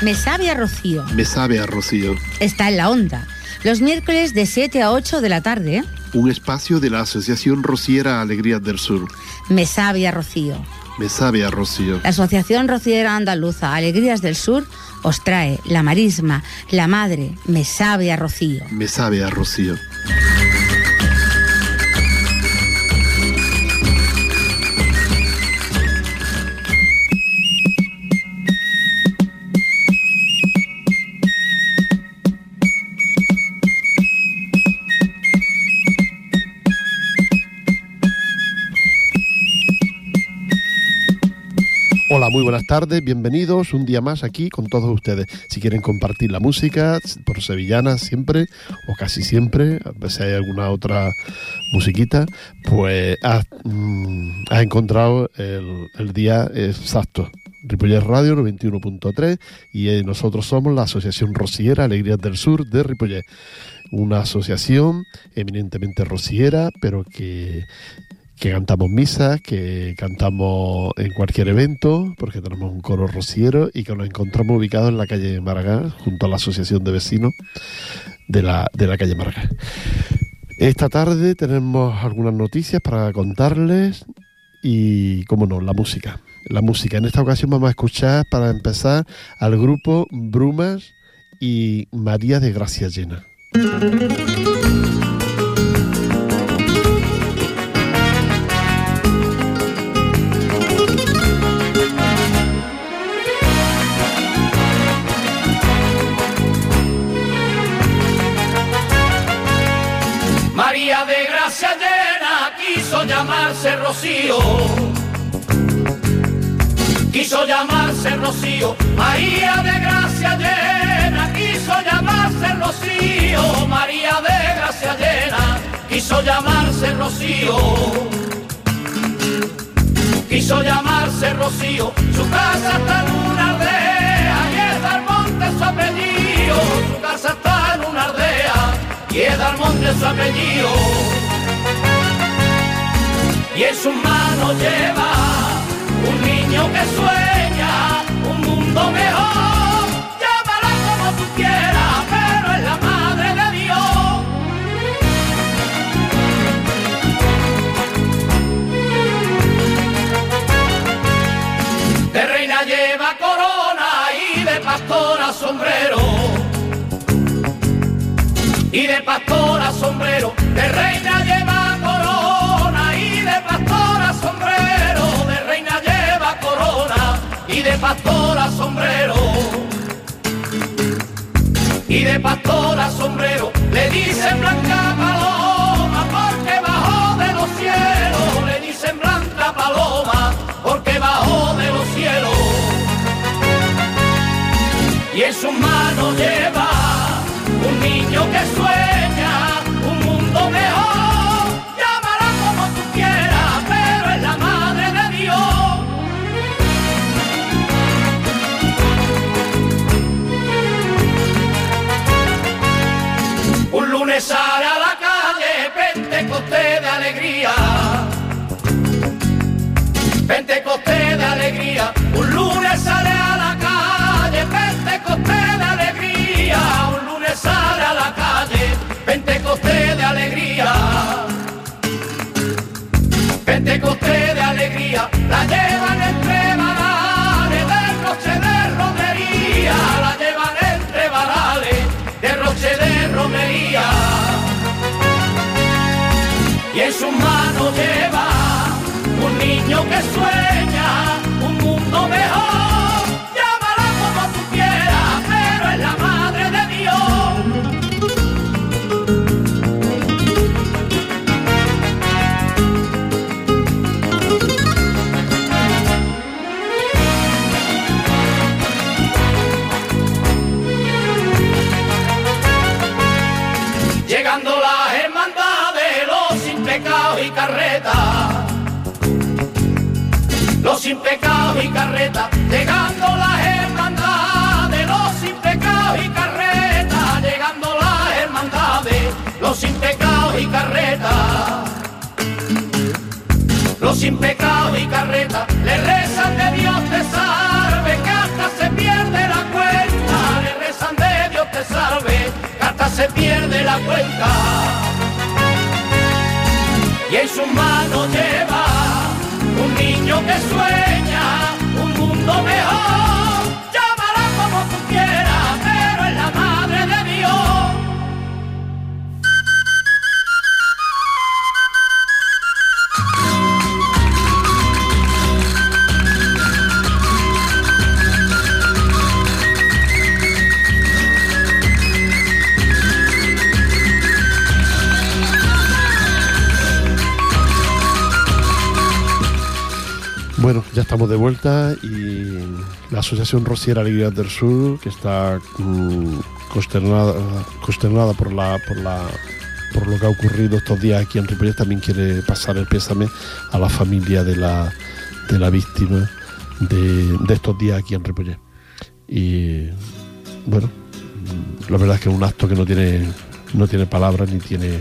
Me sabe a rocío. Me sabe a rocío. Está en la onda. Los miércoles de 7 a 8 de la tarde. Un espacio de la Asociación Rociera Alegrías del Sur. Me sabe a rocío. Me sabe a rocío. La Asociación Rociera Andaluza Alegrías del Sur os trae la marisma, la madre, me sabe a rocío. Me sabe a rocío. Hola, muy buenas tardes, bienvenidos un día más aquí con todos ustedes. Si quieren compartir la música por sevillana siempre o casi siempre, a veces hay alguna otra musiquita, pues has encontrado el día exacto. Ripollet Radio 91.3 y nosotros somos la Asociación Rociera Alegrías del Sur de Ripollet. Una asociación eminentemente rociera, pero que cantamos misas, que cantamos en cualquier evento, porque tenemos un coro rociero y que nos encontramos ubicados en la calle Maragall, junto a la Asociación de Vecinos de la calle Maragall. Esta tarde tenemos algunas noticias para contarles y, cómo no, la música. La música. En esta ocasión vamos a escuchar, para empezar, al grupo Brumas y María de Gracia Llena. María de Gracia Llena quiso llamarse Rocío. Quiso llamarse Rocío. María de Gracia Llena quiso llamarse Rocío. María de Gracia Llena quiso llamarse Rocío. Quiso llamarse Rocío. Su casa está en una aldea y es Dalmonte su apellido. Su casa está en una aldea y es Dalmonte su apellido. Y en sus manos lleva un niño que sueña un mundo mejor. Llámala como tú quieras, pero es la madre de Dios. De reina lleva corona y de pastora sombrero. Y de pastora sombrero, de reina lleva corona y de pastora sombrero, de reina lleva corona y de pastora sombrero. Y de pastora sombrero, le dicen Blanca Paloma porque bajó de los cielos, le dicen Blanca Paloma porque bajó de los cielos. Y en sus manos lleva un niño que sueña un mundo mejor. Llámala como tú quieras, pero es la madre de Dios. Un lunes sale a la calle Pentecostés de alegría. Pentecostés de alegría. Un lunes sale a la calle Pentecostés de alegría. Un lunes sale a la calle Pentecostés de alegría. Pentecostés de alegría. La llevan entre varales de Roche de romería. La llevan entre varales de Roche de romería. Y en sus manos lleva un niño que sueña un mundo mejor. Llámala como tú quieras, pero es la madre de Dios. Llegando las hermandades, los sin pecados y carretas. Los sin pecados y carretas, llegando las hermandades, los sin pecados y carretas, llegando las hermandades, los sin pecados y carretas. Los sin pecados y carretas, le rezan de Dios te salve, que hasta se pierde la cuenta. sus manos lleva un niño que sueña un mundo mejor. Llámala como tú quieras, pero es la madre de Dios. Bueno, ya estamos de vuelta y la Asociación Rociera Alegrías del Sur, que está consternada por lo que ha ocurrido estos días aquí en Ripollet, también quiere pasar el pésame a la familia de la víctima de estos días aquí en Ripollet. Y bueno, la verdad es que es un acto que no tiene palabras ni tiene...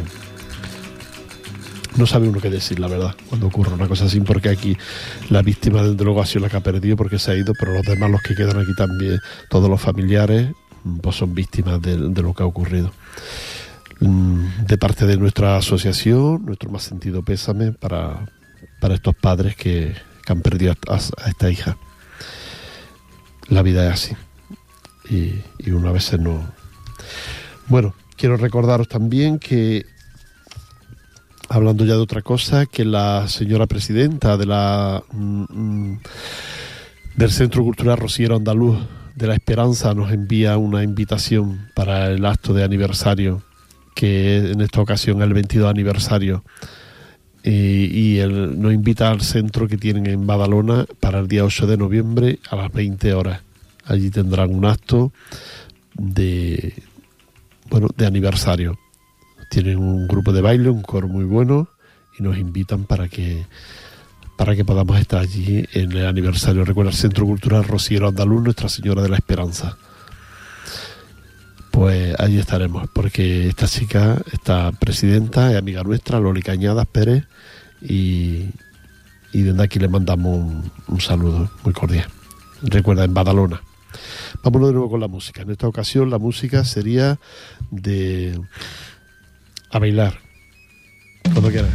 No sabe uno qué decir, la verdad, cuando ocurre una cosa así, porque aquí la víctima desde luego ha sido la que ha perdido porque se ha ido, pero los demás, los que quedan aquí también, todos los familiares, pues son víctimas de lo que ha ocurrido. De parte de nuestra asociación, nuestro más sentido pésame para estos padres que han perdido a esta hija. La vida es así y una vez no... Bueno, quiero recordaros también que, hablando ya de otra cosa, que la señora presidenta del Centro Cultural Rociero Andaluz de la Esperanza nos envía una invitación para el acto de aniversario, que en esta ocasión es el 22 aniversario, y nos invita al centro que tienen en Badalona para el día 8 de noviembre a las 20 horas. Allí tendrán un acto de aniversario. Tienen un grupo de baile, un coro muy bueno, y nos invitan para que podamos estar allí en el aniversario. Recuerda, el Centro Cultural Rociero Andaluz, Nuestra Señora de la Esperanza. Pues allí estaremos, porque esta chica, esta presidenta, es amiga nuestra, Loli Cañadas Pérez, y desde aquí le mandamos un saludo muy cordial. Recuerda, en Badalona. Vámonos de nuevo con la música. En esta ocasión la música sería a bailar, cuando quieras.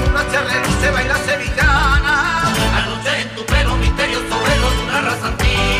Baila sevillana, la noche en tu pelo misterioso, velo de una raza antigua.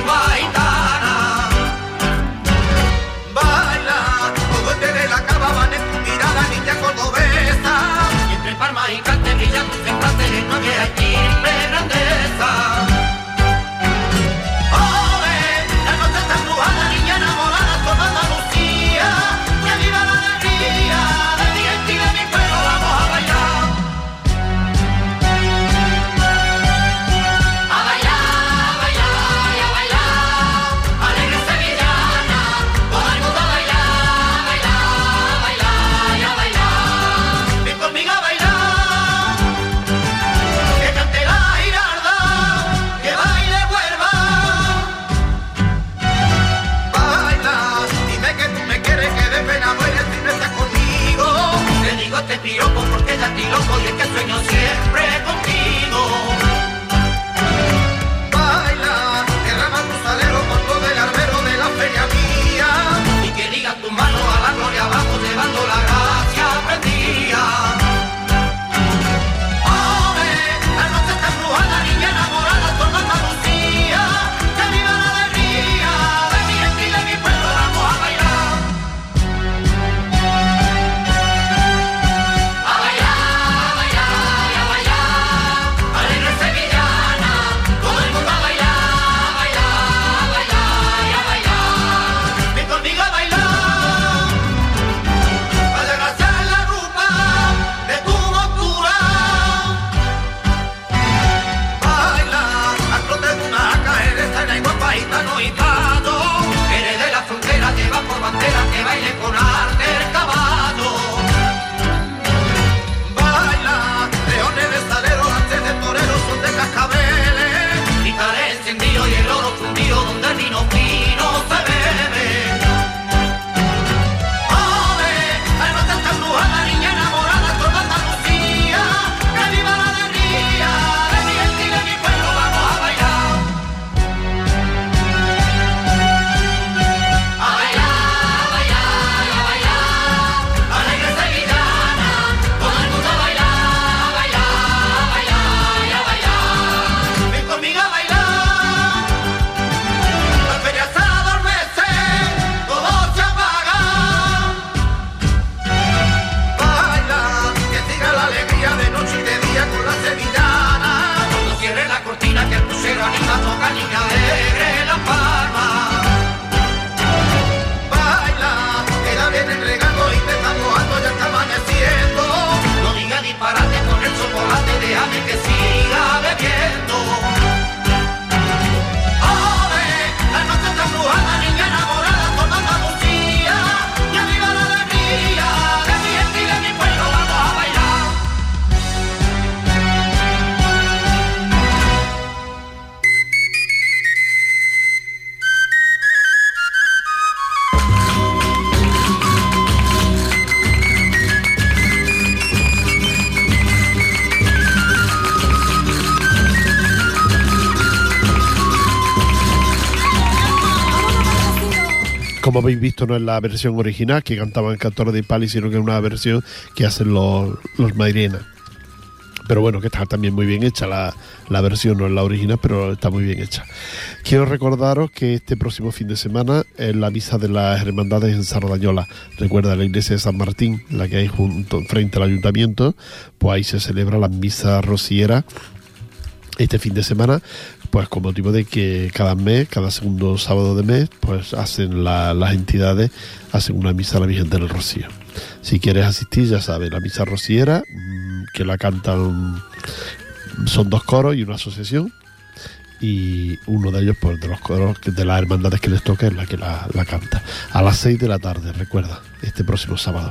Como habéis visto, no es la versión original que cantaban Cantores de Pali, sino que es una versión que hacen los Mairena. Pero bueno, que está también muy bien hecha la versión, no es la original, pero está muy bien hecha. Quiero recordaros que este próximo fin de semana es la misa de las hermandades en Sardañola. Recuerda, la iglesia de San Martín, la que hay frente al ayuntamiento, pues ahí se celebra la misa rociera este fin de semana, pues con motivo de que cada mes, cada segundo sábado de mes, pues hacen las entidades, hacen una misa a la Virgen del Rocío. Si quieres asistir, ya sabes, la misa rociera, que la cantan, son 2 coros y una asociación, y uno de ellos, pues de los coros de las hermandades que les toca, es la que la canta. A las 6 de la tarde, recuerda, este próximo sábado.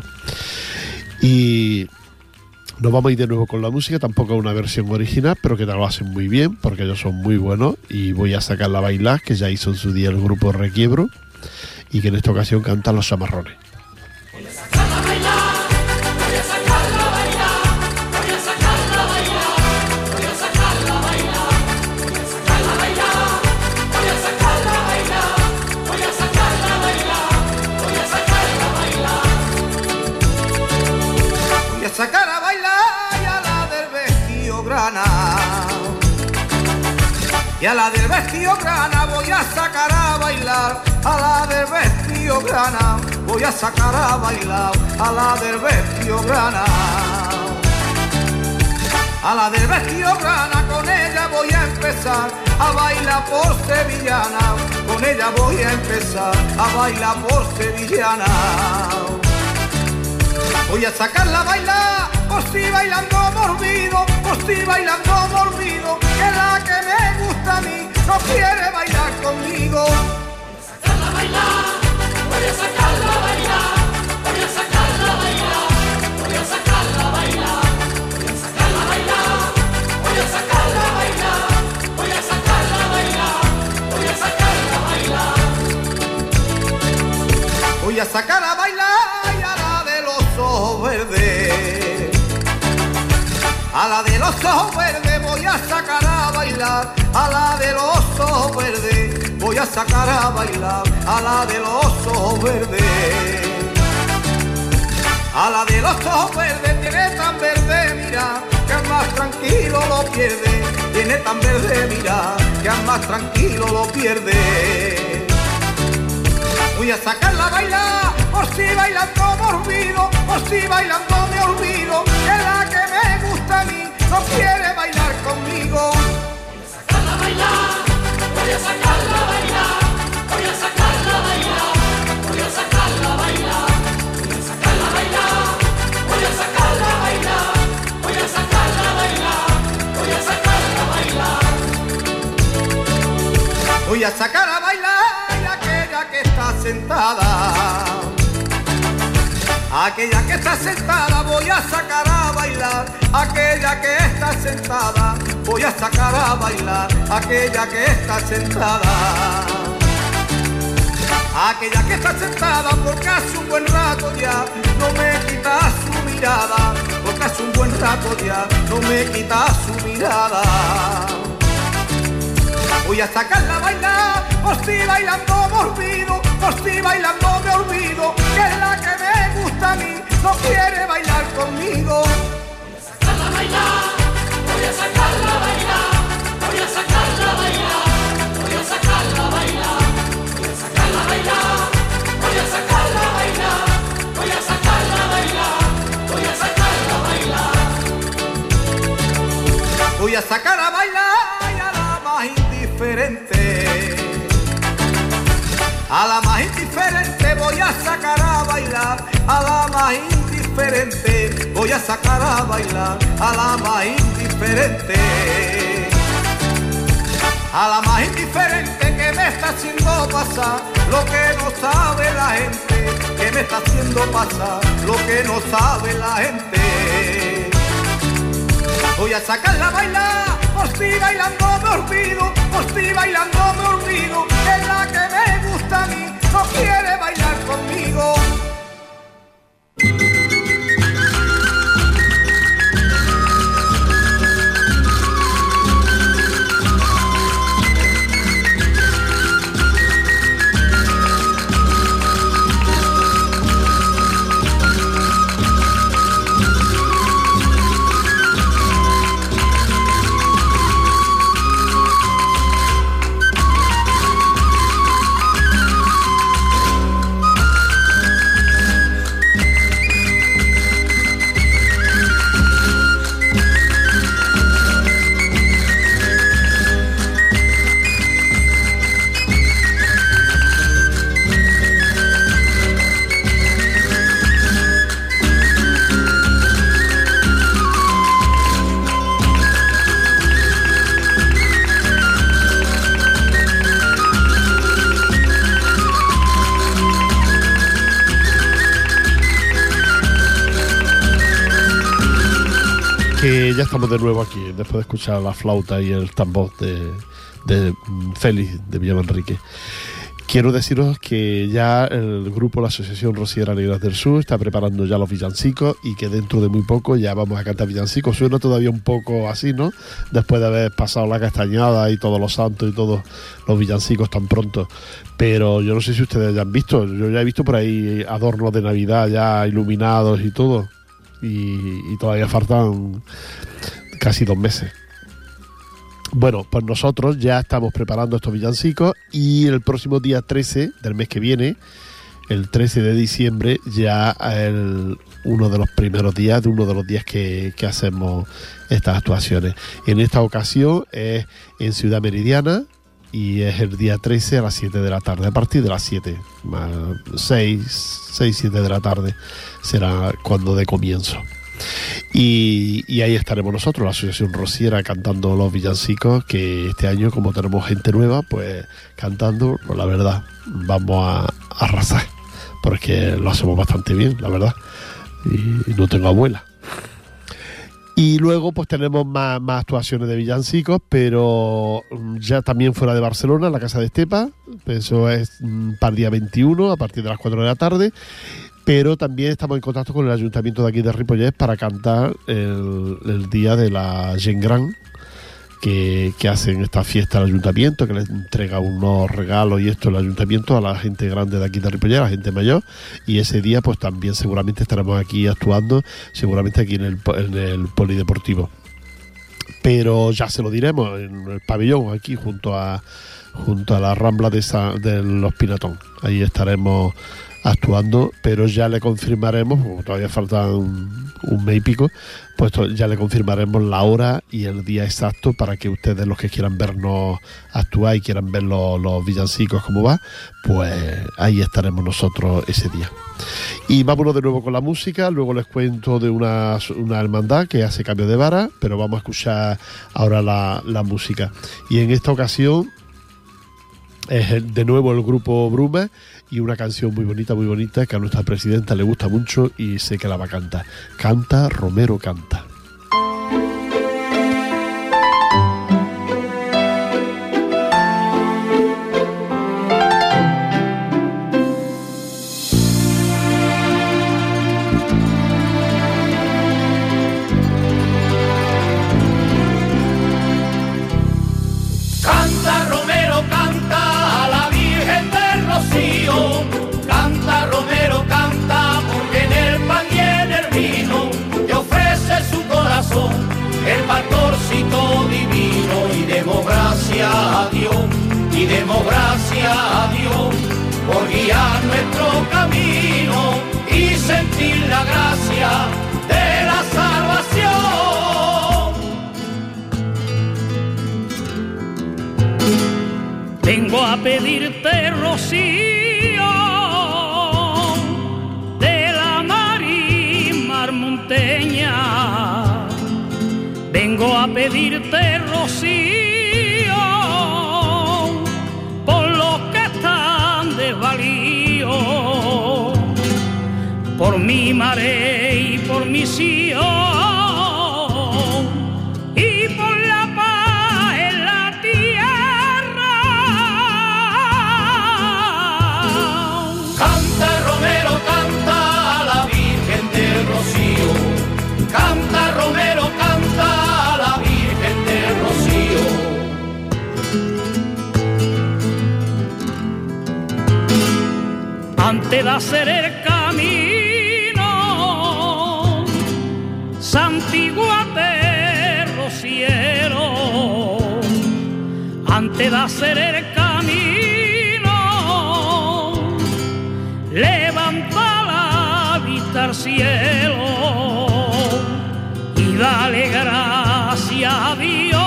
Y nos vamos a ir de nuevo con la música, tampoco es una versión original, pero que te lo hacen muy bien, porque ellos son muy buenos, y voy a sacarla a bailar, que ya hizo en su día el grupo Requiebro, y que en esta ocasión cantan Los Chamarrones. Voy a sacarla a bailar, voy a sacarla a bailar, voy a sacarla a bailar, voy a sacarla a bailar, voy a sacarla a bailar, voy a sacarla a bailar, voy a sacarla a bailar, voy a sacarla a bailar. Voy a sacar a bailar y a la del vestido grana. Y a la del vestido grana voy a sacar a bailar, a la del vestido grana voy a sacar a bailar, a la del vestido grana. A la del vestido grana, con ella voy a empezar a bailar por sevillana, con ella voy a empezar a bailar por sevillana. Voy a sacarla a bailar, por si bailando morbido, por si bailando morbido, que la que me gusta a mí no quiere bailar conmigo. Voy a sacarla a bailar, voy a sacarla a bailar, voy a sacarla a bailar, voy a sacarla a bailar, voy a sacarla a bailar, voy a sacarla a bailar, voy a sacarla a bailar, voy a sacarla a bailar. Voy a sacar a bailar y a la de los ojos verdes, a la de los ojos verdes voy a sacar a bailar, a la de los ojos verdes voy a sacar a bailar, a la de los ojos verdes. A la de los ojos verdes tiene tan verde mira, que al más tranquilo lo pierde, tiene tan verde mira, que al más tranquilo lo pierde. Voy a sacarla a bailar, por si bailando me olvido, por si bailando me olvido, que la que me gusta a mí no quiere bailar conmigo. Voy a sacarla a bailar, voy a sacarla a bailar, voy a sacarla a bailar, voy a sacarla a bailar, voy a sacarla a bailar, voy a sacarla a bailar, voy a sacarla a bailar, voy a sacarla a bailar. Voy a sacar a bailar y aquella que está sentada, aquella que está sentada voy a sacar a bailar, aquella que está sentada voy a sacar a bailar, aquella que está sentada. Aquella que está sentada porque hace un buen rato ya no me quita su mirada, porque hace un buen rato ya no me quita su mirada. Voy a sacarla a bailar, por si bailando me olvido, por si bailando me olvido, que es la que me gusta a mí, no quiere bailar conmigo. Voy a sacarla a bailar, voy a sacarla a bailar, voy a sacarla a bailar, voy a sacarla a bailar, voy a sacarla a bailar, voy a sacarla a bailar, voy a sacarla a bailar, voy a sacarla a bailar. Voy a sacar a bailar y a la más indiferente, a la más indiferente voy a sacar a bailar, a la más indiferente voy a sacar a bailar, a la más indiferente. A la más indiferente que me está haciendo pasar lo que no sabe la gente, que me está haciendo pasar lo que no sabe la gente. Voy a sacarla a bailar, por si bailando me olvido, por si bailando me olvido, que es la que me gusta a mí, no quiere bailar conmigo. que ya estamos de nuevo aquí, después de escuchar la flauta y el tambor de Félix de Villamanrique. Quiero deciros que ya el grupo, la Asociación Rociera Alegrías del Sur, está preparando ya los villancicos y que dentro de muy poco ya vamos a cantar villancicos. Suena todavía un poco así, ¿no? Después de haber pasado la castañada y todos los santos y todos los villancicos tan pronto. Pero yo no sé si ustedes ya han visto, yo ya he visto por ahí adornos de Navidad ya iluminados y todo. Y todavía faltan casi 2 meses. Bueno, pues nosotros ya estamos preparando estos villancicos y el próximo día 13 del mes que viene, el 13 de diciembre, ya uno de los primeros días, de uno de los días que hacemos estas actuaciones. En esta ocasión es en Ciudad Meridiana y es el día 13 a las 7 de la tarde, a partir de las 7, más 6, 7 de la tarde será cuando dé comienzo. Y ahí estaremos nosotros, la Asociación Rociera, cantando los villancicos, que este año, como tenemos gente nueva, pues cantando, pues la verdad, vamos a arrasar, porque lo hacemos bastante bien, la verdad, y no tengo abuela. Y luego pues tenemos más actuaciones de villancicos, pero ya también fuera de Barcelona, en la Casa de Estepa, eso es para el día 21, a partir de las 4 de la tarde. Pero también estamos en contacto con el ayuntamiento de aquí de Ripollet para cantar el día de la Gent Gran, que hacen esta fiesta al ayuntamiento, que les entrega unos regalos y esto el ayuntamiento a la gente grande de aquí de Ripollet, a la gente mayor, y ese día pues también seguramente estaremos aquí actuando, seguramente aquí en el polideportivo. Pero ya se lo diremos en el pabellón, aquí junto a la rambla de los Pinatón. Ahí estaremos actuando, pero ya le confirmaremos, como todavía faltan un mes y pico, pues ya le confirmaremos la hora y el día exacto para que ustedes, los que quieran vernos actuar y quieran ver los villancicos cómo va, pues ahí estaremos nosotros ese día. Y vámonos de nuevo con la música. Luego les cuento de una hermandad que hace cambio de vara, pero vamos a escuchar ahora la música. Y en esta ocasión es de nuevo el grupo Bruma y una canción muy bonita que a nuestra presidenta le gusta mucho y sé que la va a cantar. Canta, Romero, canta. Canta, Romero, canta, porque en el pan y en el vino te ofrece su corazón, el pastorcito divino. Y demos gracias a Dios, y demos gracias a Dios, por guiar nuestro camino y sentir la gracia de la salvación. Vengo a pedirte, Rocío, de la mar monteña. Vengo a pedirte, Rocío, por los que están desvalidos, por mi mare y por mi Sion. Canta, Romero, canta a la Virgen del Rocío. Antes de hacer el camino, santiguate, rociero. Antes de hacer el camino, levanta la vista al cielo. Dale gracias a Dios,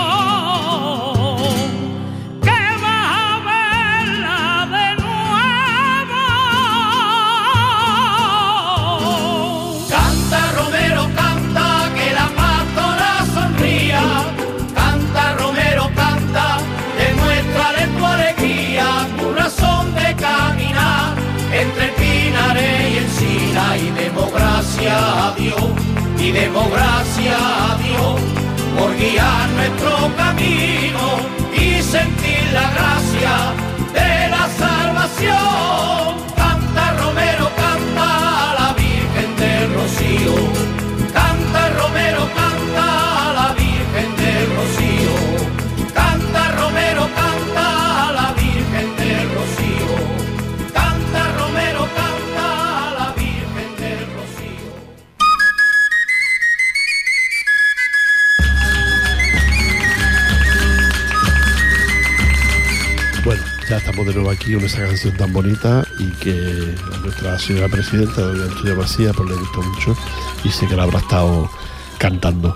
que vas a verla de nuevo. Canta, Romero, canta, que la pastora sonría. Canta, Romero, canta, demuéstrale tu alegría, tu razón de caminar entre pinares y encina. Y demos gracias a Dios, y demos gracias a Dios, guía nuestro camino y sentir la gracia de la salvación. Canta Romero, canta la Virgen del Rocío. Canta Romero, canta la Virgen del Rocío. Canta Romero, canta la Virgen del Rocío. Canta Romero, canta la Virgen del Rocío. Bueno, ya estamos de nuevo aquí con esa canción tan bonita y que a nuestra señora presidenta, doña Antonia Macías, pues le gustó mucho y sé que la habrá estado cantando.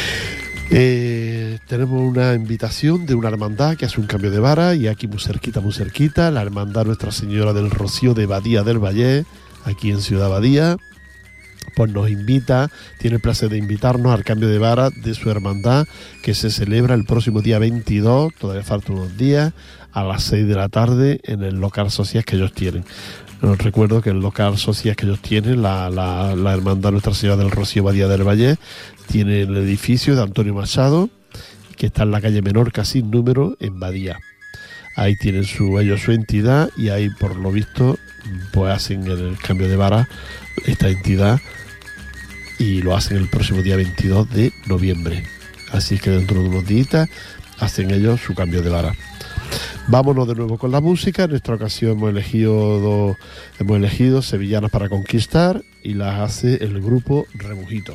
Tenemos una invitación de una hermandad que hace un cambio de vara y aquí muy cerquita, la hermandad Nuestra Señora del Rocío de Badía del Valle, aquí en Ciudad Badía, pues nos invita, tiene el placer de invitarnos al cambio de vara de su hermandad que se celebra el próximo día 22, todavía faltan unos días, a las 6 de la tarde en el local social que ellos tienen. Os recuerdo que el local social que ellos tienen, la hermandad Nuestra Señora del Rocío Badía del Valle, tiene el edificio de Antonio Machado, que está en la calle Menorca sin número, en Badía. Ahí tienen ellos su entidad y ahí, por lo visto, pues hacen el cambio de vara esta entidad y lo hacen el próximo día 22 de noviembre. Así que dentro de unos días hacen ellos su cambio de vara. Vámonos de nuevo con la música. En esta ocasión hemos elegido Sevillanas para Conquistar y las hace el grupo Rebujito.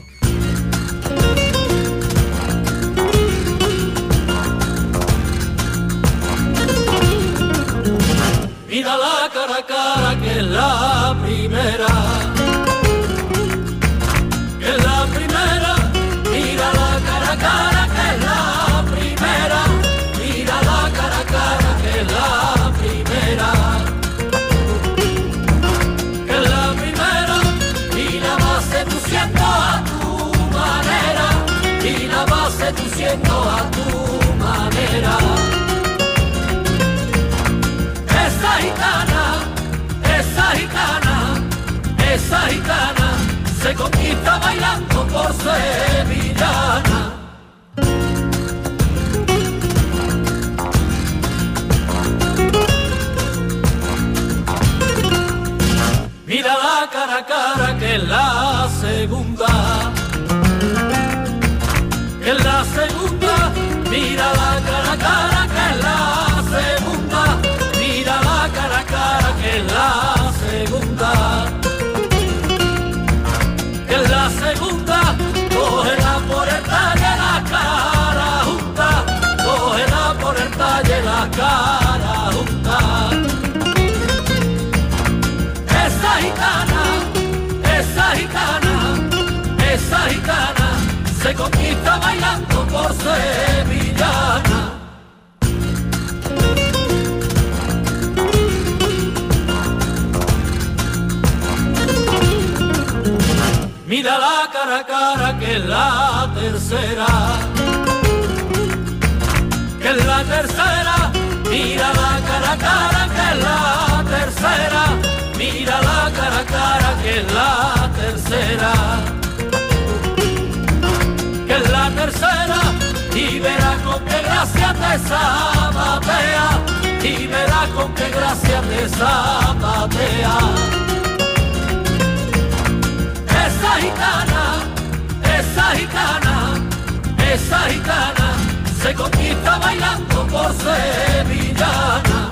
Mira la cara a cara que es la primera, que es la primera. Mira la cara a cara que es la primera. Mira la cara a cara que es la primera, que es la primera. Y la vas seduciendo a tu manera, y la vas seduciendo a tu manera. Esa gitana se conquista bailando por sevillana. Mira la cara a cara que es la segunda, que es la segunda. Mira la cara a cara que es la segunda. Mira la cara a cara que es la segunda, que es la segunda. Cógela por el talle la cara junta, cógela por el talle la cara junta. Esa gitana, esa gitana, esa gitana se conquista bailando por sevillana. Mira la cara a cara que es la tercera, que es la tercera. Mira la cara a cara que es la tercera. Mira la cara a cara que es la tercera, que es la tercera. Y verás con qué gracia te zapatea, y verás con qué gracia te zapatea. Esa gitana, esa gitana, esa gitana se conquista bailando por sevillana.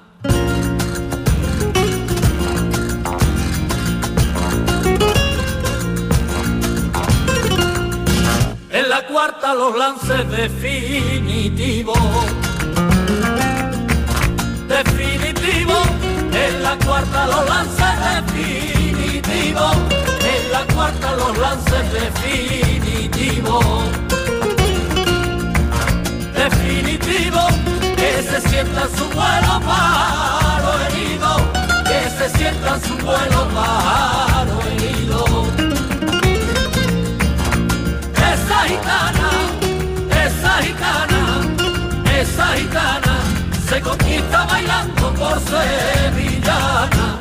En la cuarta los lances definitivos, definitivos. En la cuarta los lances definitivos. En la cuarta los lances definitivos, definitivos. Que se sienta en su vuelo pájaro herido, que se sienta en su vuelo pájaro herido. Esa gitana, esa gitana, esa gitana se conquista bailando por sevillana.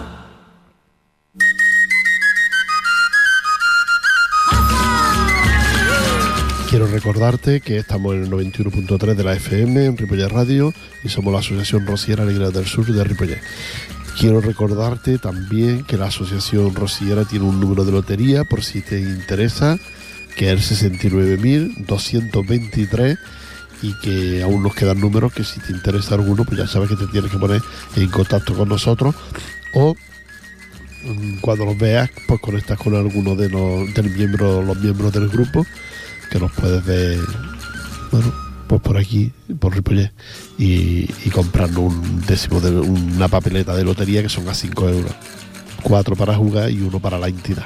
Quiero recordarte que estamos en el 91.3 de la FM en Ripollet Radio y somos la Asociación Rociera Alegrías del Sur de Ripollet. Quiero recordarte también que la Asociación Rociera tiene un número de lotería por si te interesa, que es el 69.223, y que aún nos quedan números que si te interesa alguno, pues ya sabes que te tienes que poner en contacto con nosotros, o cuando los veas, pues conectas con alguno de los miembros del grupo, que nos puedes ver, bueno, pues por aquí, por Ripollet, y comprarnos una papeleta de lotería que son a 5 euros, 4 para jugar y 1 para la entidad.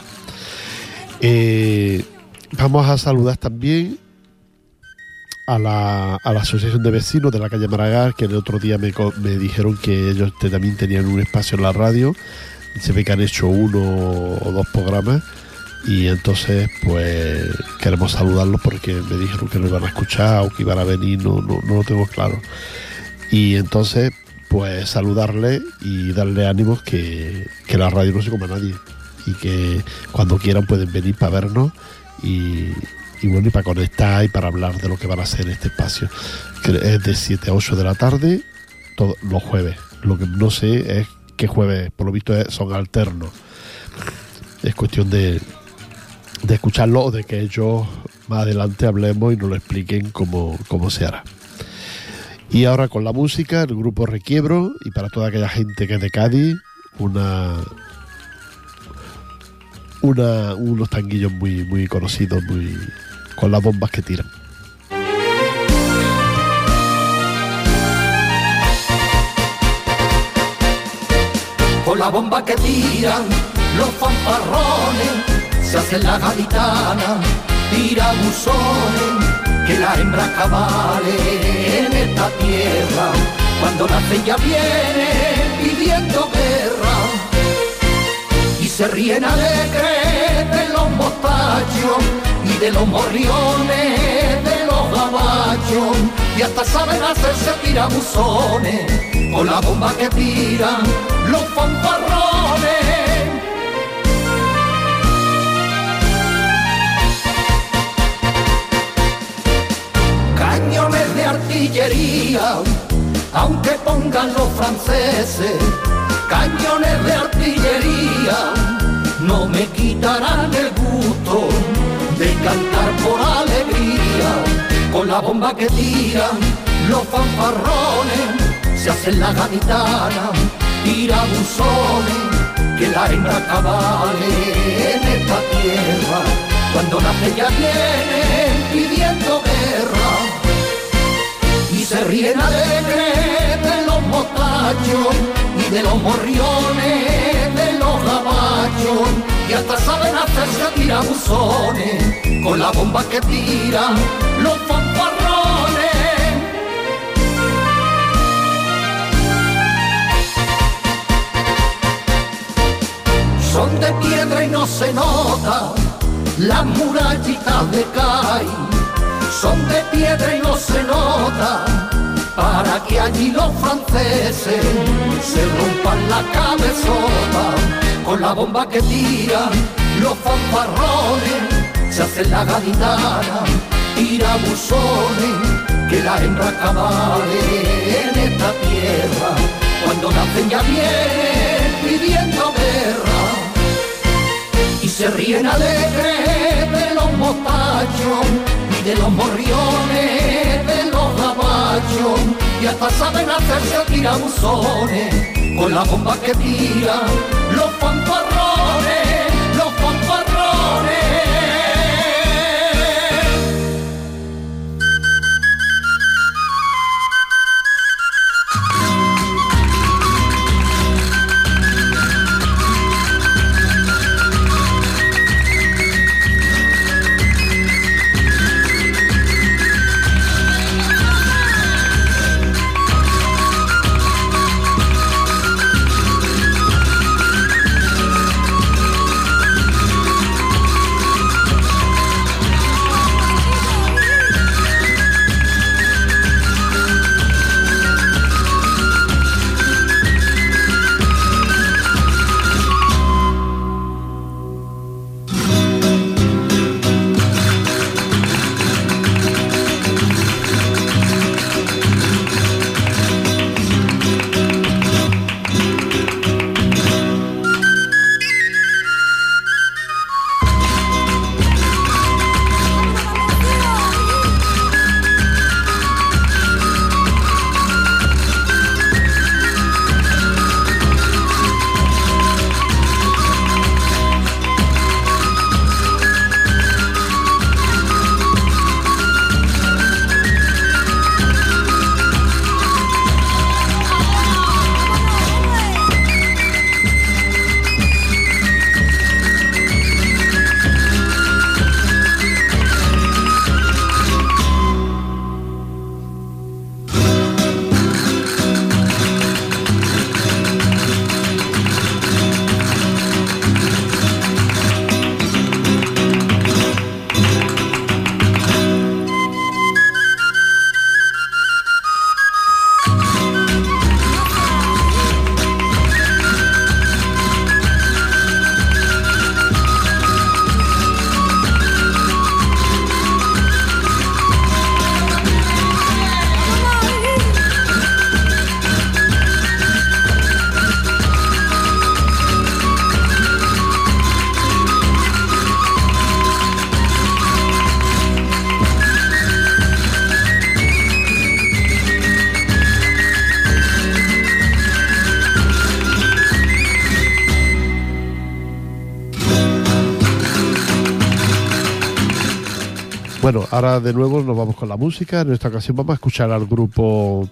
Vamos a saludar también a la asociación de vecinos de la calle Maragall, que el otro día me dijeron que ellos también tenían un espacio en la radio. Se ve que han hecho 1 o 2 programas y entonces pues queremos saludarlos porque me dijeron que no iban a escuchar o que iban a venir, no lo tengo claro. Y entonces pues saludarles y darle ánimos que la radio no se come a nadie y que cuando quieran pueden venir para vernos y bueno, y para conectar y para hablar de lo que van a hacer en este espacio, que es de 7 a 8 de la tarde todos los jueves. Lo que no sé es qué jueves, por lo visto son alternos. Es cuestión de escucharlo o de que ellos más adelante hablemos y nos lo expliquen cómo se hará. Y ahora con la música, el grupo Requiebro, y para toda aquella gente que es de Cádiz, unos tanguillos muy, muy conocidos, con las bombas que tiran. Con la bomba que tiran los fanfarrones, se hacen la gaditana, tirabuzones, que la hembra cabale en esta tierra, cuando nace ya viene pidiendo guerra, y se ríen alegres de los mostachos, y de los morriones, de los gabachos, y hasta saben hacerse tirabuzones, con la bomba que tiran los fanfarrones. Cañones de artillería, aunque pongan los franceses, cañones de artillería, no me quitarán el gusto de cantar por alegría. Con la bomba que tiran los fanfarrones, se hacen la gaditana, tirabuzones, que la hembra cabale en esta tierra, cuando nace ya viene pidiendo guerra, y se ríen alegres de los mostachos, y de los morriones, de los gabachos, y hasta saben hacerse tirabuzones, con la bomba que tiran los fanfarrones. Son de piedra y no se nota las murallitas de Cádiz, son de piedra y no se nota, para que allí los franceses se rompan la cabezota. Con la bomba que tiran los fanfarrones, se hacen la gaditana, tirabuzones, que la hembra cabale en esta tierra, cuando nacen ya vienen pidiendo guerra, y se ríen alegres de los mostachos, y de los morriones, de los gabachos, y hasta saben hacerse tirabuzones, con la bomba que tiran los fanfarrones, los fanfarrones. Bueno, ahora de nuevo nos vamos con la música. En esta ocasión vamos a escuchar al coro,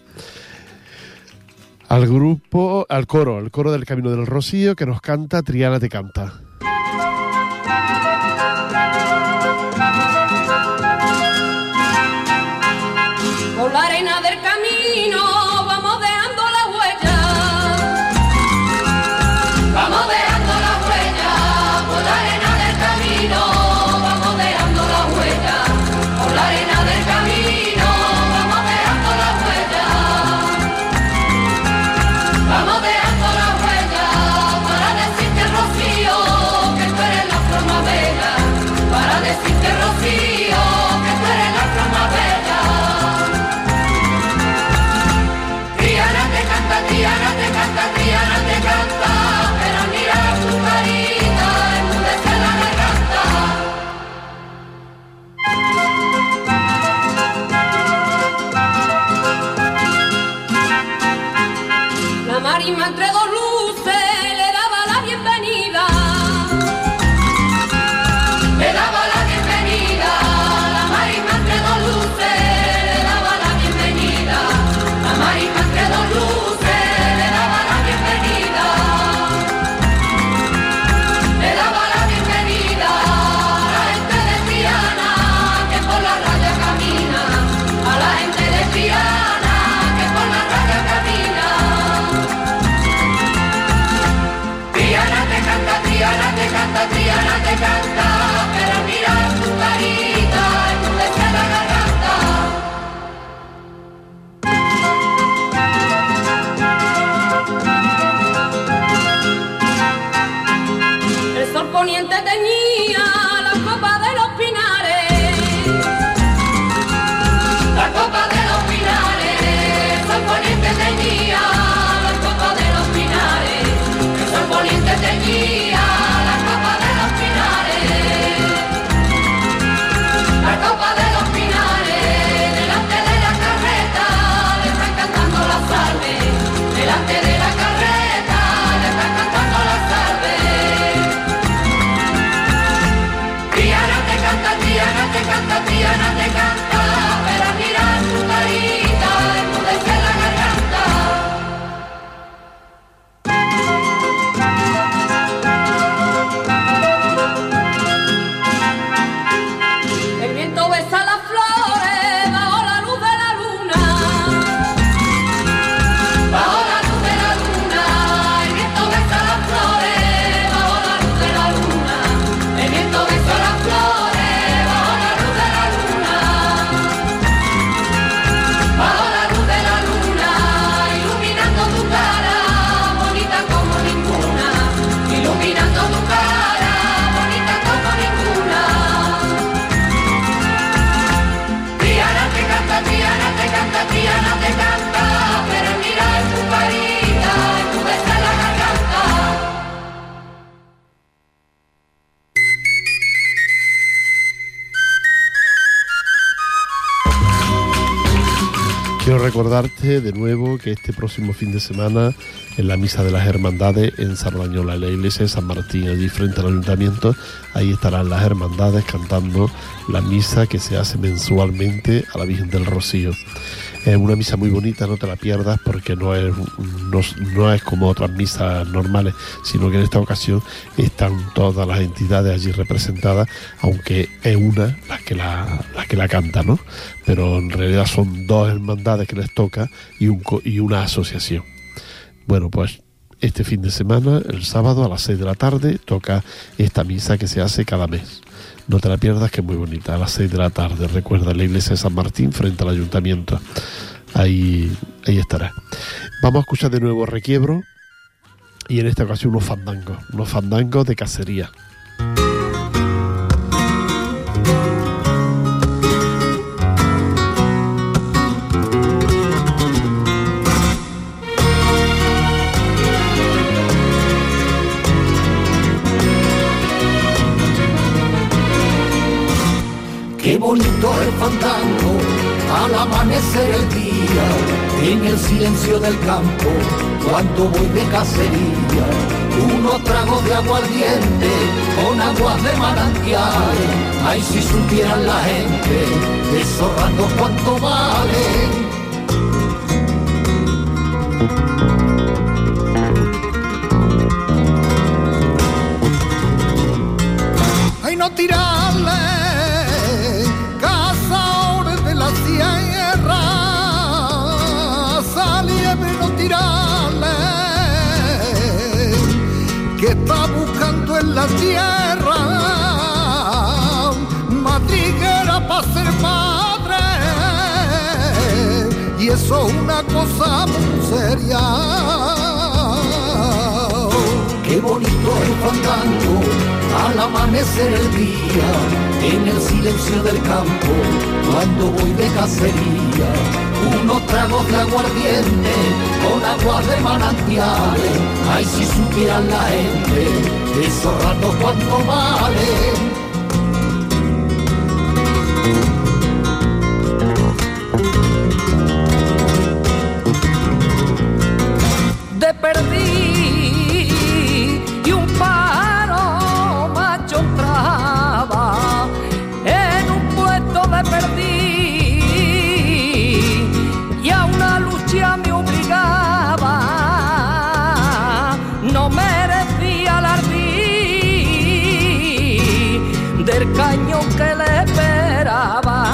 el coro del Camino del Rocío, que nos canta Triana te canta. Por la arena del camino vamos dejando la huella. Vamos dejando la huella. Por la arena del camino vamos dejando la huella. Por la arena del camino vamos dejando la huella. Vamos dejando la huella para decirte, Rocío, que tú eres la flor más bella. Para decirte, Rocío, que tú eres la flor más bella. Triana te canta, pero mira tu carita, enmudece la garganta. La marisma entre dos luces le daba la bienvenida. Le daba la bienvenida, la marisma entre dos luces le daba la bienvenida. La marisma entre dos luces. Triana te canta, pero mira tu carita, enmudece la garganta. El sol poniente teñía la copa de los pinares. La copa de los pinares. El sol poniente teñía la copa de los pinares. El sol poniente teñía la copa de los pinares, delante de la carreta le están cantando las salves, delante de la carreta le están cantando las salves. Triana te canta, Triana te canta, Triana te canta, pero mira tu carita, enmudece la garganta. Besa las flores bajo la luz de la luna. Bajo la luz de la luna. El viento besa las flores bajo la luz de la luna. El viento besa las flores bajo la luz de la luna. Bajo la luz de la luna, iluminando tu cara, bonita como ninguna. Iluminando tu cara, bonita como ninguna. Triana te canta, pero mira tu carita, enmudece la garganta. Quiero recordarte de nuevo que este próximo fin de semana, en la Misa de las Hermandades en Sardañola, en la iglesia de San Martín, allí frente al ayuntamiento, ahí estarán las hermandades cantando la misa que se hace mensualmente a la Virgen del Rocío. Es una misa muy bonita, no te la pierdas, porque no es como otras misas normales, sino que en esta ocasión están todas las entidades allí representadas, aunque es una la que la canta, ¿no? Pero en realidad son dos hermandades que les toca y una asociación. Bueno, pues este fin de semana, el sábado a las 6 de la tarde, toca esta misa que se hace cada mes. No te la pierdas, que es muy bonita, a las 6 de la tarde. Recuerda, la iglesia de San Martín frente al ayuntamiento. Ahí estará. Vamos a escuchar de nuevo Requiebro y en esta ocasión unos fandangos de cacería. Qué bonito el fandango al amanecer el día, en el silencio del campo, cuando voy de cacería, unos tragos de aguardiente con aguas de manantiales. Ay, si supieran la gente de esos ratos cuánto valen. Ay, no tirarle cazadores de la sierra, saliebre no tirarle, que está buscando en la tierra madriguera para ser madre, y eso es una cosa muy seria. Qué bonito el fandango al amanecer el día, en el silencio del campo, cuando voy de cacería, unos tragos de aguardiente con aguas de manantiales. Ay, si supieran la gente de esos ratos cuánto valen. De perdí y un paro macho entraba en un puesto de perdí y a una lucha me obligaba, no merecía el ardid del cañón que le esperaba.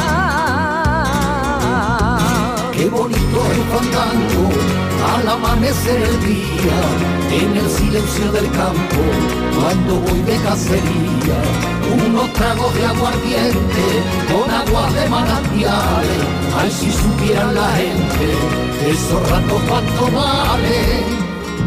Qué bonito el fandango al amanecer el día, en el silencio del campo, cuando voy de cacería, unos tragos de aguardiente con aguas de manantiales. Ay, si supieran la gente esos ratos cuánto valen.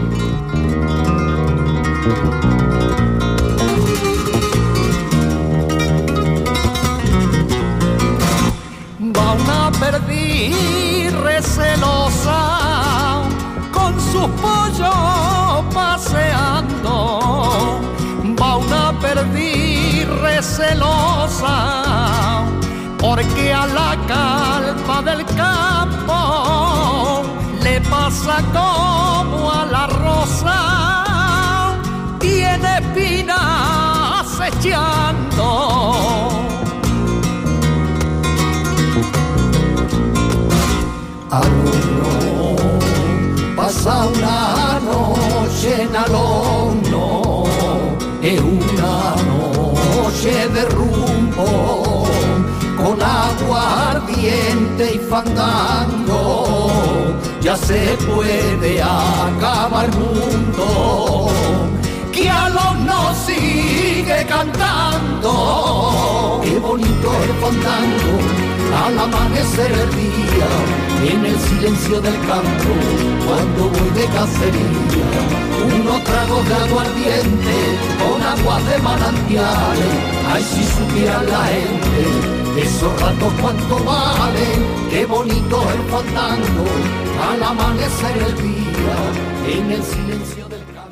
Va una perdiz recelosa con sus pollos paseando, va una perdiz recelosa, porque a la calpa del campo le pasa como a la rosa, tiene espinas acechando. Alumno, pasa una noche en Alumno, es una noche de rumbo, con aguardiente y fandango, ya se puede acabar el mundo, que Alumno sigue cantando. Qué bonito el fandango al amanecer el día, en el silencio del campo, cuando voy de cacería, unos tragos de aguardiente con aguas de manantiales. Ay, si supieran la gente esos ratos cuánto valen. Qué bonito el fandango al amanecer el día, en el silencio del campo.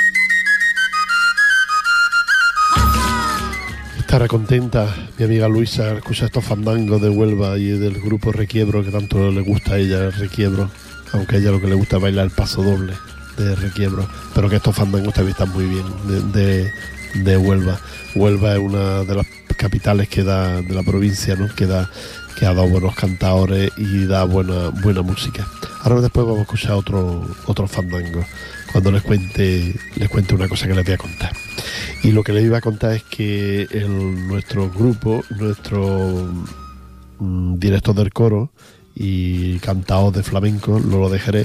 Estará contenta mi amiga Luisa al escuchar estos fandangos de Huelva y del grupo Requiebro, que tanto le gusta a ella el Requiebro, aunque a ella lo que le gusta es bailar el paso doble de Requiebro, pero que estos fandangos también están muy bien de Huelva. Huelva es una de las capitales que da de la provincia, ¿no? que ha dado buenos cantadores y da buena música. Ahora después vamos a escuchar otro fandango, cuando les cuente una cosa que les voy a contar. Y lo que les iba a contar es que nuestro grupo, nuestro director del coro y cantador de flamenco, Lolo de Jerez,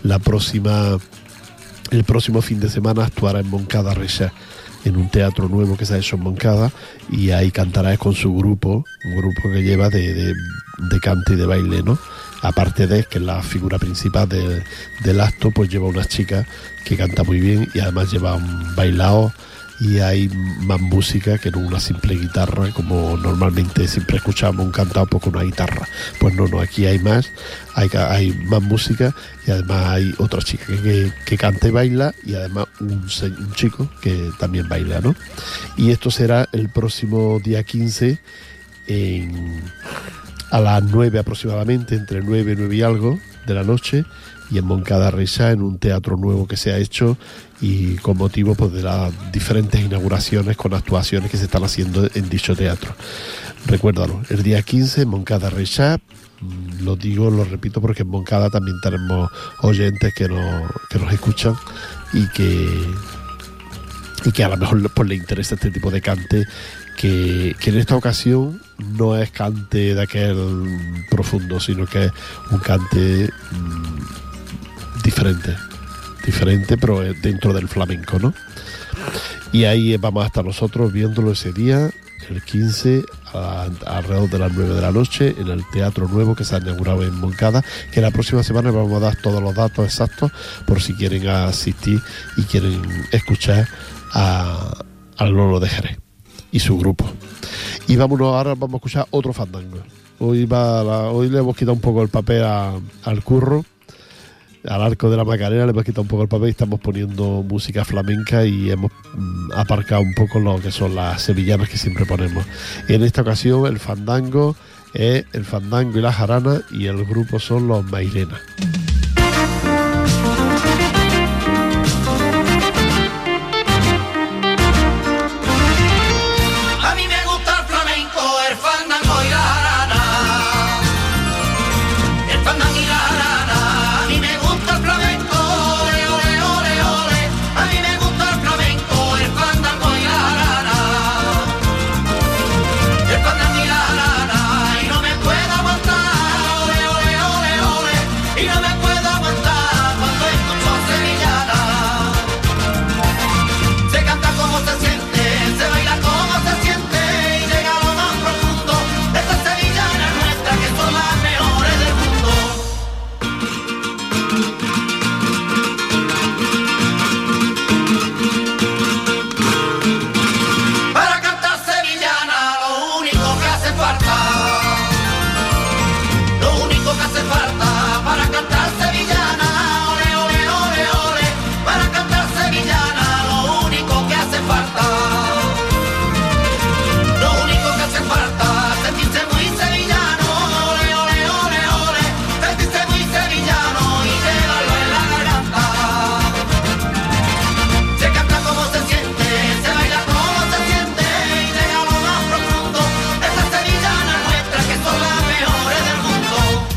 el próximo fin de semana actuará en Moncada Reixas, en un teatro nuevo que se ha hecho en Moncada, y ahí cantará con su grupo, un grupo que lleva de cante y de baile, ¿no? Aparte de que la figura principal del acto, pues lleva una chica que canta muy bien y además lleva un bailao, y hay más música que no una simple guitarra, como normalmente siempre escuchamos un cantado pues con una guitarra. Pues no, aquí hay más música, y además hay otra chica que canta y baila, y además un chico que también baila, ¿no? Y esto será el próximo día 15 a las 9 aproximadamente, entre 9 y 9 y algo de la noche, y en Moncada Reixá, en un teatro nuevo que se ha hecho y con motivo pues de las diferentes inauguraciones con actuaciones que se están haciendo en dicho teatro. Recuérdalo, el día 15 en Moncada Reixá. Lo digo, lo repito, porque en Moncada también tenemos oyentes que nos escuchan y que a lo mejor pues les interesa este tipo de cante, que en esta ocasión no es cante de aquel profundo, sino que es un cante diferente, pero dentro del flamenco, ¿no? Y ahí vamos a estar nosotros viéndolo ese día, el 15, alrededor de las 9 de la noche, en el Teatro Nuevo que se ha inaugurado en Moncada, que la próxima semana vamos a dar todos los datos exactos por si quieren asistir y quieren escuchar al Lolo de Jerez y su grupo. Y ahora vamos a escuchar otro fandango. Hoy le hemos quitado un poco el papel al Curro, al Arco de la Macarena, le hemos quitado un poco el papel y estamos poniendo música flamenca y hemos aparcado un poco lo que son las sevillanas que siempre ponemos. Y en esta ocasión el fandango es el fandango y la jarana, y el grupo son los Mairena. A mí me gusta el flamenco, el fandango y la jarana. El fandango y la jarana. A mí me gusta el flamenco, ole, ole, ole, ole. A mí me gusta el flamenco, el fandango y la jarana. El fandango y la jarana. Y no me puedo aguantar, ole, ole, ole, ole. Y no me puedo aguantar cuando escucho sevillana. Se canta como se siente, se baila como se siente, y llega a lo más profundo de estas sevillanas nuestras que son las mejores del mundo. Para cantar sevillana lo único que hace falta, para cantar sevillana, ole, ole, ole, ole, para cantar sevillana lo único que hace falta. Lo único que hace falta, sentirse muy sevillano, ole, ole, ole, ole, sentirse muy sevillano y llevarlo en la garganta. Se canta como se siente, se baila como se siente, y llega a lo más profundo de estas sevillanas nuestras que son las mejores del mundo.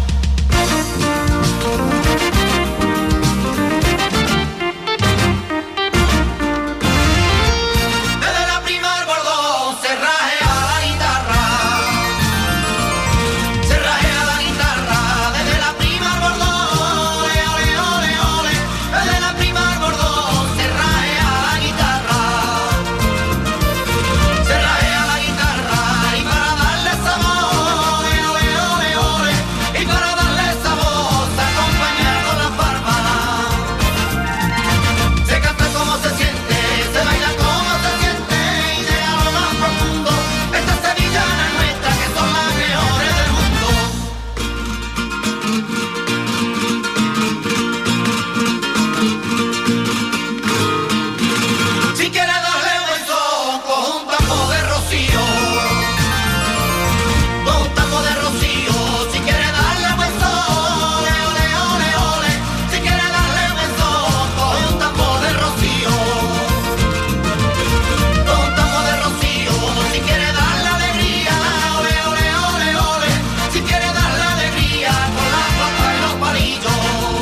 Desde la prima al bordón se rajea la guitarra, se rajea la guitarra. Desde la prima al bordón, ole, ole, ole, ole. Desde la prima al bordón se rajea la guitarra, se rajea la guitarra. Y para darle sabor, ole, ole, ole, ole, y para darle sabor se acompaña con las palmas. Se canta como se siente, se baila como se siente, y llega a lo más profundo estas sevillanas nuestras que son las mejores del mundo. Si quieres darle buen son, coge un tambo de rocío, con un tambo de rocío. Si quieres darle buen son, ole, ole, ole, ole. Si quieres darle buen son, coge un tambo de rocío, con un tambo de rocío. Si quieres darle alegría, ole, ole, ole, ole. Si quieres darle alegría con la flauta y los palillos.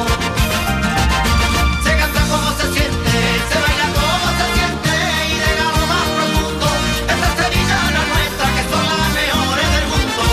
Se canta como se siente, se baila como se siente, y llega a lo más profundo estas sevillanas nuestras que son las mejores del mundo.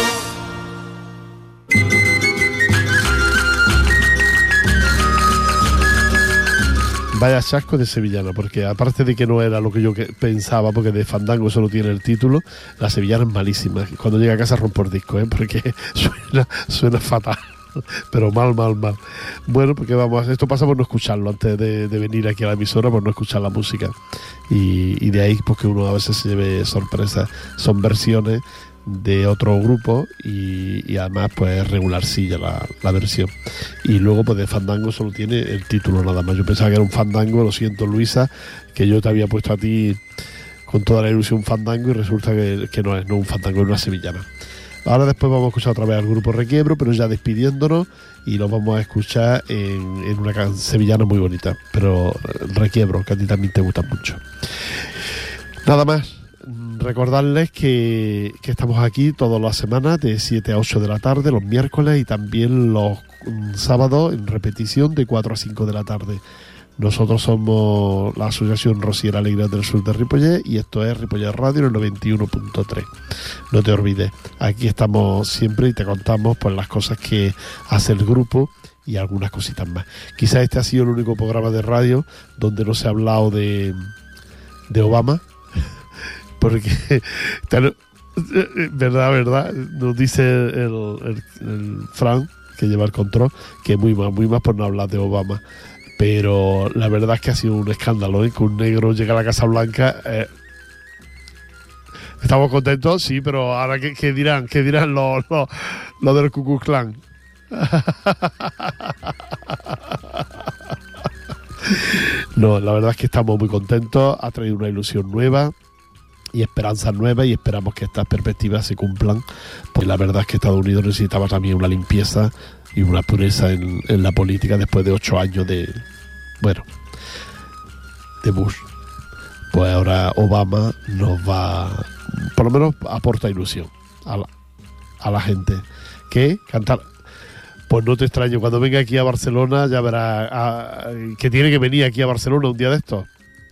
Vaya chasco de sevillana, porque aparte de que no era lo que yo pensaba, porque de fandango solo tiene el título, la sevillana es malísima. Cuando llega a casa rompo el disco, porque suena fatal, pero mal. Bueno, porque esto pasa por no escucharlo antes de venir aquí a la emisora, por no escuchar la música. Y de ahí pues que uno a veces se lleve sorpresas. Son versiones de otro grupo y además pues regularcilla la versión. Y luego pues de fandango solo tiene el título nada más. Yo pensaba que era un fandango, lo siento Luisa, que yo te había puesto a ti con toda la ilusión fandango, y resulta que no es un fandango, es una sevillana. Ahora después vamos a escuchar otra vez al grupo Requiebro, pero ya despidiéndonos, y lo vamos a escuchar en una canción sevillana muy bonita, pero Requiebro, que a ti también te gusta mucho. Nada más, recordarles que estamos aquí todas las semanas de 7 a 8 de la tarde, los miércoles, y también los sábados en repetición de 4 a 5 de la tarde. Nosotros somos la Asociación Rosier Alegrías del Sur de Ripollet, y esto es Ripollet Radio en el 91.3. No te olvides, aquí estamos siempre y te contamos pues las cosas que hace el grupo y algunas cositas más. Quizás este ha sido el único programa de radio donde no se ha hablado de Obama, porque verdad, nos dice el Fran, que lleva el control, que muy más por no hablar de Obama. Pero la verdad es que ha sido un escándalo, ¿eh? Que un negro llegue a la Casa Blanca. Estamos contentos, sí, pero ahora ¿qué dirán los del Ku Klux Klan? No, la verdad es que estamos muy contentos. Ha traído una ilusión nueva y esperanzas nuevas, y esperamos que estas perspectivas se cumplan, pues la verdad es que Estados Unidos necesitaba también una limpieza y una pureza en la política después de 8 años de Bush. Pues ahora Obama nos va, por lo menos aporta ilusión a la gente. ¿Qué? Cantar. Pues no te extraño, cuando venga aquí a Barcelona ya verás que tiene que venir aquí a Barcelona un día de estos.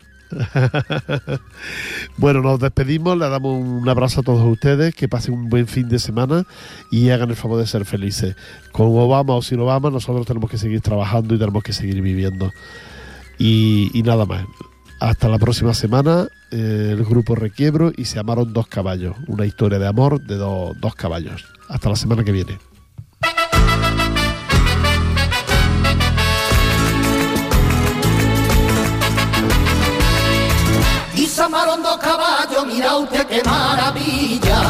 Bueno, nos despedimos, le damos un abrazo a todos ustedes, que pasen un buen fin de semana y hagan el favor de ser felices. Con Obama o sin Obama, nosotros tenemos que seguir trabajando y tenemos que seguir viviendo. Y nada más. Hasta la próxima semana, el grupo Requiebro y Se amaron dos caballos, una historia de amor de dos caballos. Hasta la semana que viene. Y se amaron dos caballos, mira usted qué maravilla.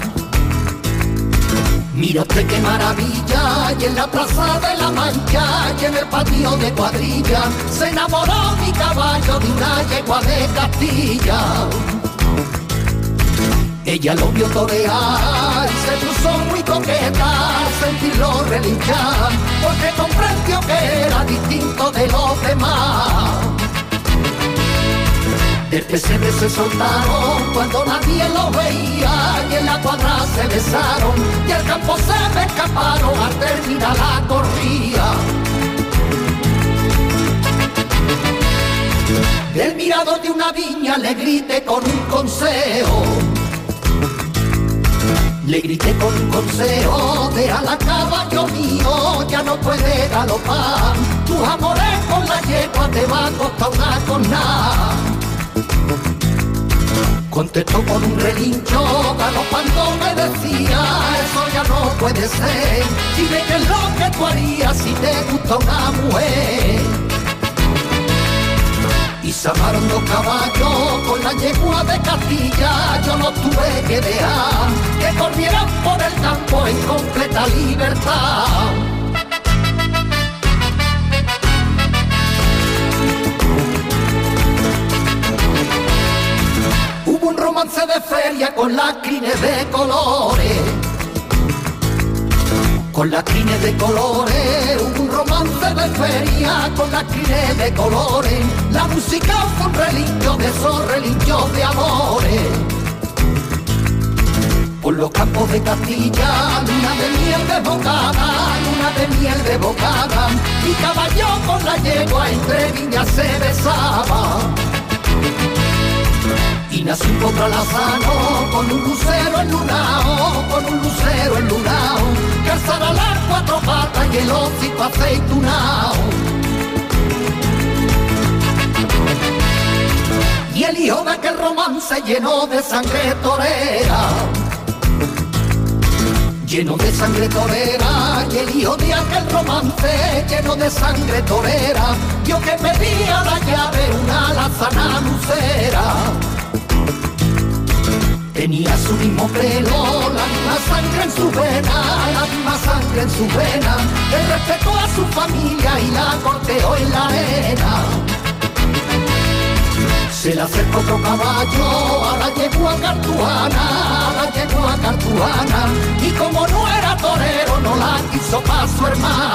Mira usted qué maravilla, y en la plaza de la Mancha, y en el patio de cuadrilla, se enamoró mi caballo de una yegua de Castilla. Ella lo vio torear y se puso muy coqueta, al sentirlo relinchar, porque comprendió que era distinto de los demás. Del pesebre se soltaron cuando nadie lo veía, y en la cuadra se besaron y al campo se me escaparon al terminar la corrida. Del mirador de una viña le grité con un consejo. Le grité con un consejo, deja caballo mío, ya no puede galopar. Tus amores con la yegua te va a costar una cornada. Contestó con un relincho, galopando me decía, eso ya no puede ser. Dime qué es lo que tú harías si te gusta una mujer. Y se amaron dos caballos con la yegua de Castilla, yo los tuve que dejar, que corrieran por el campo en completa libertad. Hubo un romance de feria con las crines de colores. Con las crines de colores, hubo un romance de feria con las crines de colores. La música fue un relincho de esos relinchos de amores. Por los campos de Castilla, luna de miel desbocada, luna de miel desbocada. Mi caballo con la yegua entre viñas se besaba. Y nació un potro alazano con un lucero enlunao, con un lucero enlunao, que alzara las cuatro patas y el hocico aceitunao. Y el hijo de aquel romance llenó de sangre torera, lleno de sangre torera, y el hijo de aquel romance lleno de sangre torera, yo que pedía la llave una alazana lucera. Tenía su mismo pelo, la misma sangre en su vena, la misma sangre en su vena. Él respetó a su familia y la corteó en la arena. Se le acercó otro caballo a la yegua cartuana, a la yegua cartuana. cartuana, y como no era torero, no la quiso pa' su hermana.